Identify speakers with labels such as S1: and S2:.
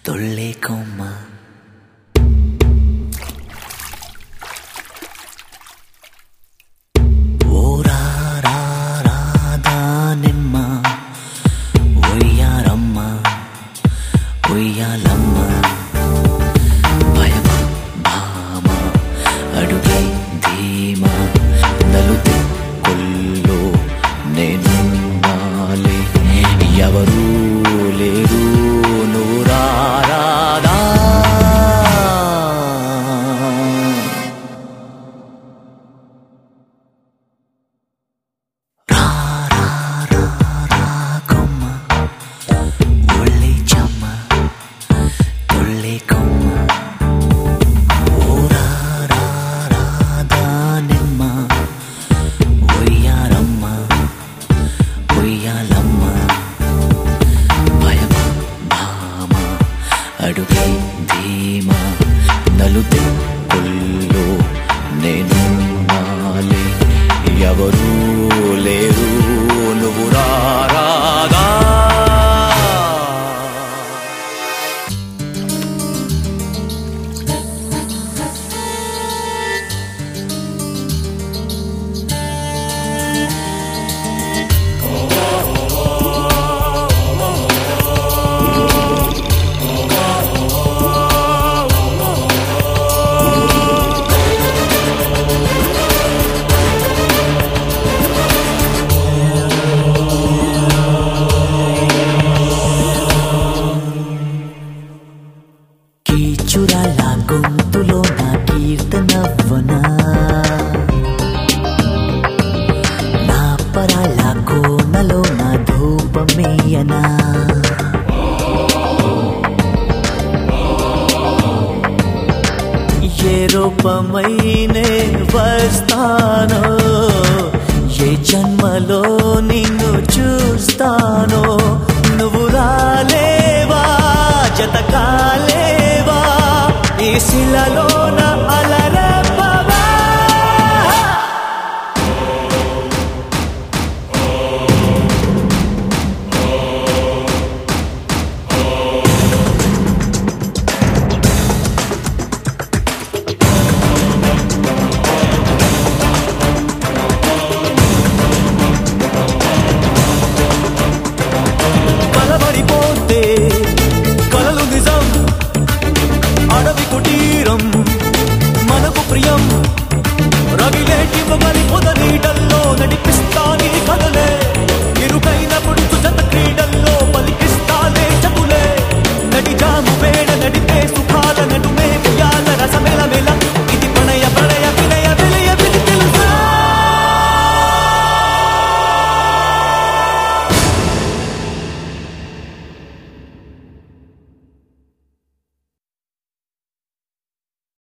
S1: తొల్లే కొమ్మ ఓరారారాదానిమ్మ ఒయ్యారమ్మ ఒయ్యాలమ్మ భయమ భామ అడుగే ధీమ నలుతే కొల్లో నేనున్నాలే ఎవరూ లేరు నువ్వు రారాదా కొమ్మ ఒళ్ళే చెమ్మ తొల్లే కొమ్మ ఓరారాదానిమ్మ ఒయ్యారమ్మ ఒయ్యాలమ్మ భయమ భామ అడుగే ధీమ నలుతే కొల్లో నేనున్నాలే ఎవరూ లేరు నువ్వు రారాదా కీచురాల గొంతులో నా కీర్తనవ్వనా నా పరాల కోనలో నా ధూపమేయనా ఏ రూపమైనే వస్తానో ఏ జన్మలో నిన్ను చూస్తానో నువ్వు రాలేవా జతకాలేవా ఈ శిలలో